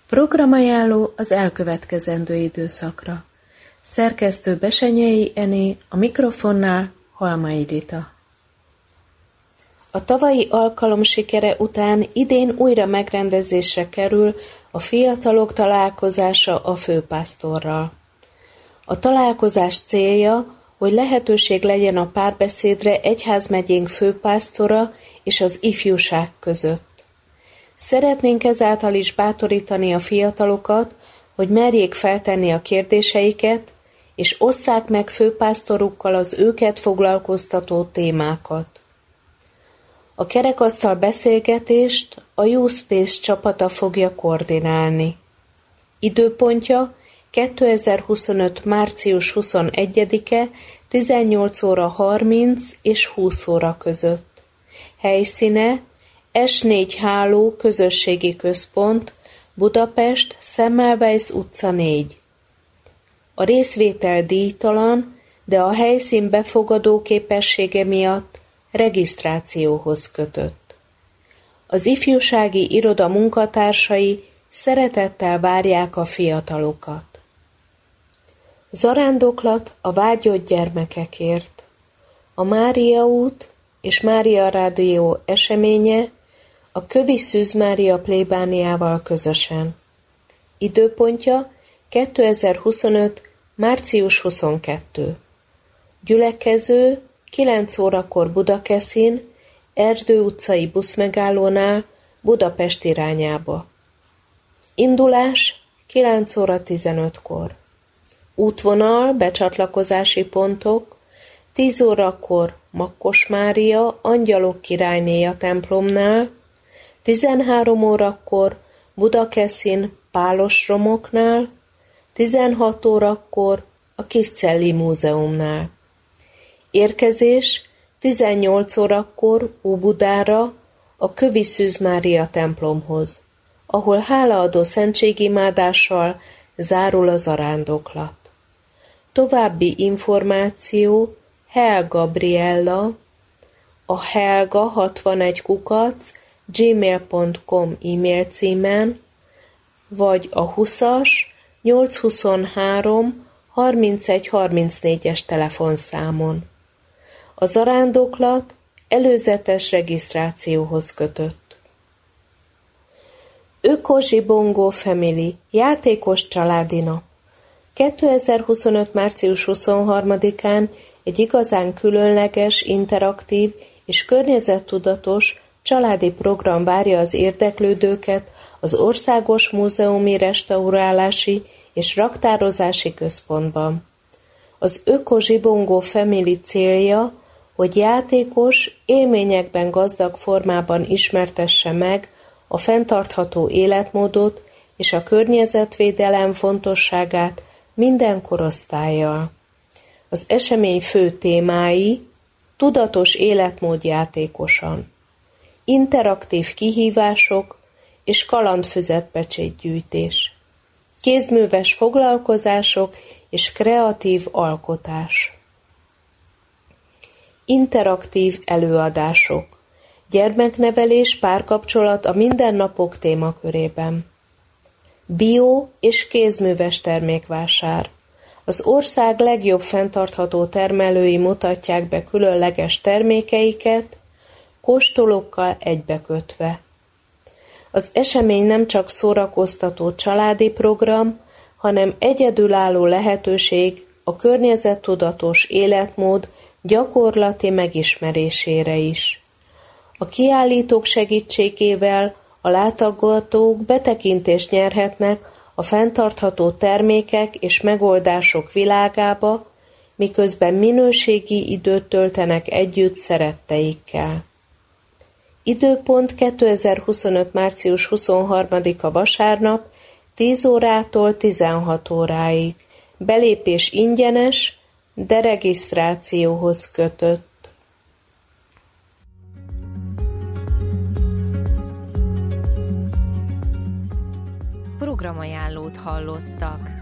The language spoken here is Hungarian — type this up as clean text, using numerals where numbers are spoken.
Programajánló az elkövetkezendő időszakra. Szerkesztő Besenyei Ené, a mikrofonnál Halmai Rita. A tavalyi alkalom sikere után idén újra megrendezésre kerül a fiatalok találkozása a főpásztorral. A találkozás célja, hogy lehetőség legyen a párbeszédre egyházmegyénk főpásztora és az ifjúság között. Szeretnénk ezáltal is bátorítani a fiatalokat, hogy merjék feltenni a kérdéseiket, és osszák meg főpásztorukkal az őket foglalkoztató témákat. A kerekasztal beszélgetést a Youth Space csapata fogja koordinálni. Időpontja 2025. március 21-e 18 óra 30 és 20 óra között. Helyszíne S4 Háló Közösségi Központ, Budapest, Semmelweis utca 4. A részvétel díjtalan, de a helyszín befogadó képessége miatt regisztrációhoz kötött. Az ifjúsági iroda munkatársai szeretettel várják a fiatalokat. Zarándoklat a vágyott gyermekekért. A Mária út és Mária Rádió eseménye a Kövi Szűz Mária plébániával közösen. Időpontja 2025. március 22. Gyülekező 9 órakor Budakeszin, Erdő utcai buszmegállónál Budapest irányába. Indulás 9 óra 15-kor. Útvonal, becsatlakozási pontok 10 órakor Makkos Mária, Angyalok királynéja templomnál, 13 órakor Budakeszin Pálosromoknál, 16 órakor a Kiscelli Múzeumnál. Érkezés 18 órakor Óbudára, a Kövi Szűz Mária templomhoz, ahol hálaadó szentségimádással zárul a zarándoklat. További információ Hell Gabriella, a helga61@gmail.com e-mail címen, vagy a 20-as 823 3134-es telefonszámon. A zarándoklat előzetes regisztrációhoz kötött. Öko Zsibongó Family, játékos családi nap. 2025. március 23-án egy igazán különleges, interaktív és környezettudatos családi program várja az érdeklődőket az Országos Múzeumi Restaurálási és Raktározási Központban. Az Öko Zsibongó Family célja, hogy játékos, élményekben gazdag formában ismertesse meg a fenntartható életmódot és a környezetvédelem fontosságát minden korosztállyal. Az esemény fő témái: tudatos életmód játékosan, interaktív kihívások és kalandfüzetpecsétgyűjtés, kézműves foglalkozások és kreatív alkotás. Interaktív előadások, gyermeknevelés, párkapcsolat a mindennapok témakörében. Bio és kézműves termékvásár. Az ország legjobb fenntartható termelői mutatják be különleges termékeiket, kóstolókkal egybekötve. Az esemény nem csak szórakoztató családi program, hanem egyedülálló lehetőség a környezettudatos életmód gyakorlati megismerésére is. A kiállítók segítségével a látogatók betekintést nyerhetnek a fenntartható termékek és megoldások világába, miközben minőségi időt töltenek együtt szeretteikkel. Időpont 2025. március 23-a vasárnap 10 órától 16 óráig. Belépés ingyenes, de regisztrációhoz kötött. Programajánlót hallottak.